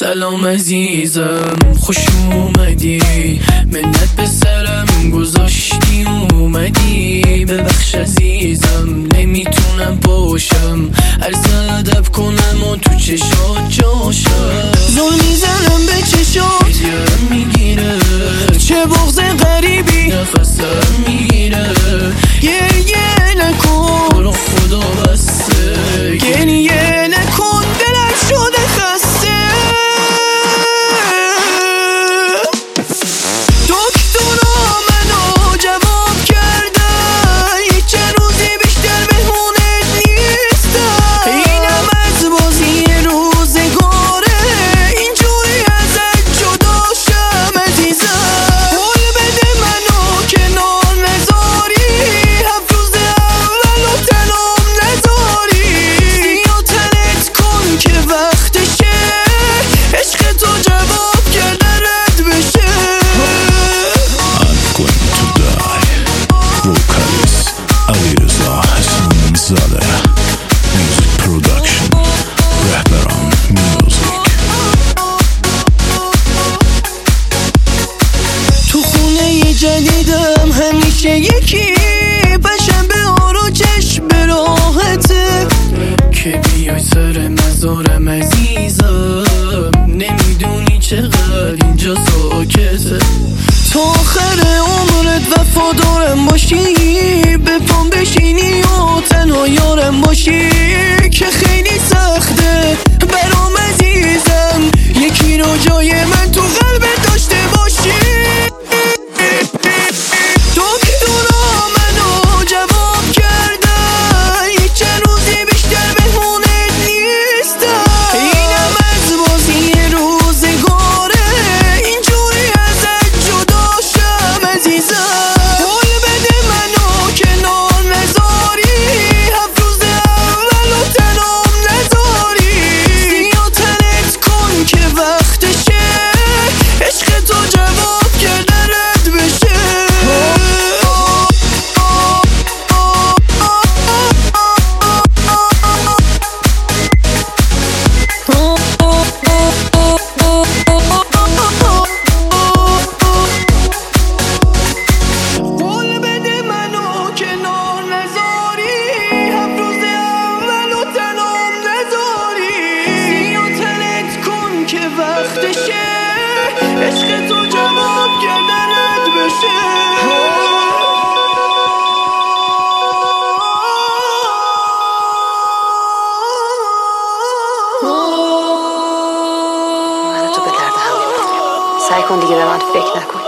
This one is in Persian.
سلام عزیزم، خوش اومدی. منت به سرم گذاشتی اومدی. ببخش عزیزم نمیتونم باشم، عرض ادب کنم و تو چشات جاشم. زل میزنم به چشات، گرم میگیره، چه بغض غریبی نفسم میگیره. گریه نکن برو خدا بسته، گریه نکن دلم شده خسته. جدیدم همیشه یکی پشم به آرو چشم به راحته، که بیای سر مزارم عزیزم. نمیدونی چقدر اینجا ساکته، تا آخر عمرت وفادارم باشی. به پام بشینی و تنها یارم باشی، که خیلی سخته برام عزیزم یکی رو جای من تو قلبت داشته باشی. عشق تو جواب گردنت بشه. من تو به درد هم نمیخوریم. سعی کن دیگه به من فکر نکنی.